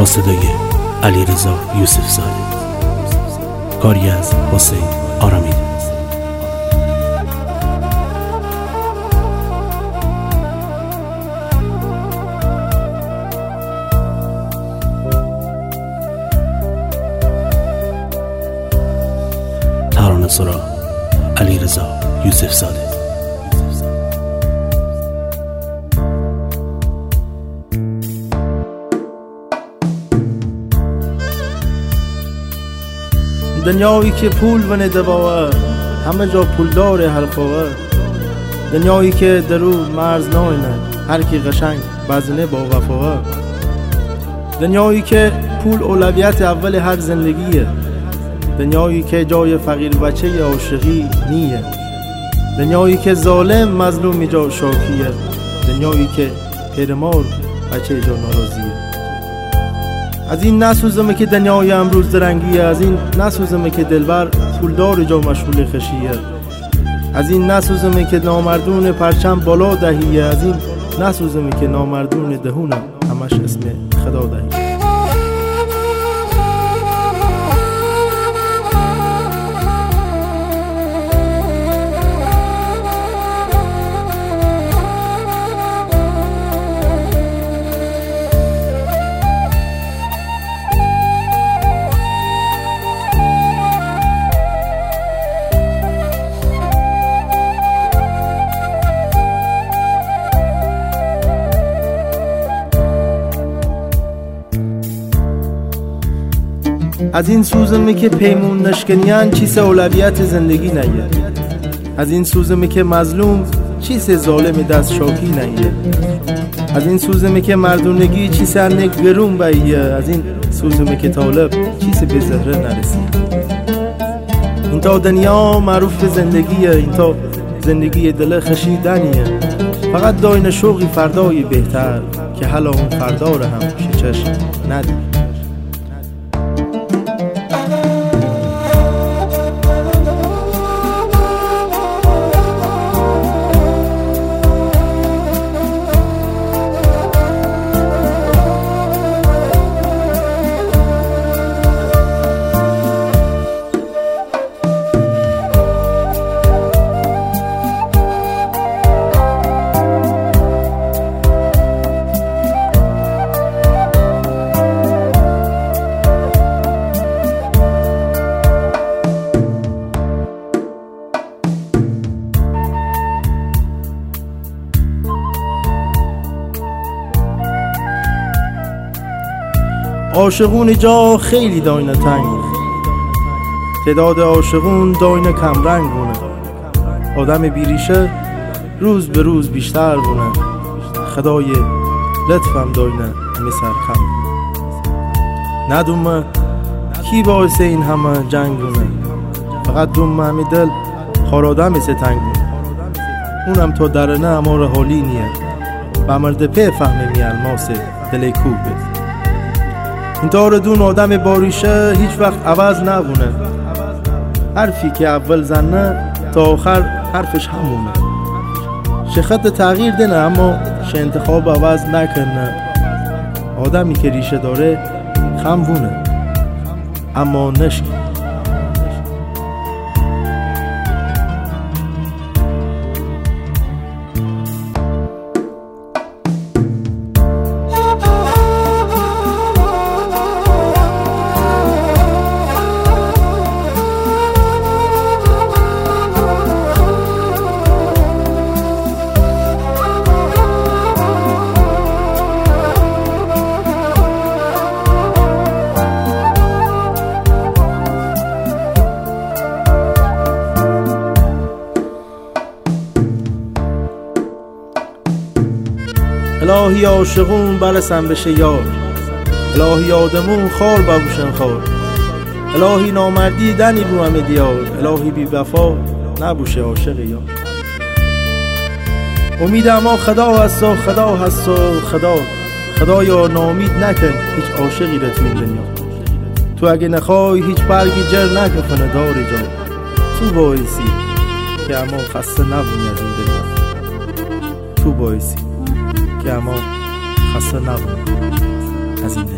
صدای علیرضا یوسف زاده، کاری از حسین آرامیده. ترانه سرا علیرضا یوسف زاده. دنیایی که پول و ندواه همه جا پولدار حلقوه، دنیایی که درو مرز ناینه هر کی قشنگ بزنه با وفاه، دنیایی که پول اولویت اول هر زندگیه، دنیایی که جای فقیر بچه عاشقی نیه، دنیایی که ظالم مظلوم جا شاکیه، دنیایی که پیرمار بچه جا ناراضیه. از این نسوزمه که دنیای امروز درنگیه، از این نسوزمه که دلبر پولدار جا مشغول خشیه، از این نسوزمه که نامردون پرچم بالا دهیه، از این نسوزمه که نامردون دهونم همش اسم خدا دهیه. از این سوزمه که پیمون نشکنیان چیز اولویت زندگی نیه، از این سوزمه که مظلوم چیز ظالم دست شاکی نیه، از این سوزمه که مردونگی چیز انک گرون باییه، از این سوزمه که طالب چیز به زهره نرسیه. این تا دنیا معروف به زندگیه، این تا زندگی دل خشیدنیه، فقط داین شوقی فردای بهتر که حالا اون فردا رو هم شچش ندید. عاشقون جا خیلی داینه تنگ، تعداد عاشقون داینه کم رنگ بونه، آدم بیریشه روز به روز بیشتر بونه، خدای لطفم داینه میسر کم ندومه کی باعث این همه جنگ بونه، فقط دومه همی دل خارادم ستنگ بونه، اونم تا درنه امار حالی نیه و مرد پی فهمه می الماس دل کوبه. این تار دون آدم باریشه هیچ وقت عوض نبونه، حرفی که اول زنه تا آخر حرفش همونه، شخط تغییر دنه اما شه انتخاب عوض نکنه، آدمی که ریشه داره خمونه اما نشکه. الهی عاشقون برسن بشه یار، الهی آدمون خار ببوشن خار، الهی نامردی دنی بو همه دیار، الهی بی وفا نبوشه عاشق یار. امید اما خدا هست و خدا هست و خدایا ناامید نکن هیچ عاشقی رو تو این دنیا، تو اگه نخوای هیچ برگی جر نکنه داری جا، تو بایسی که اما خسته نبونی از این دنیا، تو بایسی که اما خسته نبونی از این دنیا.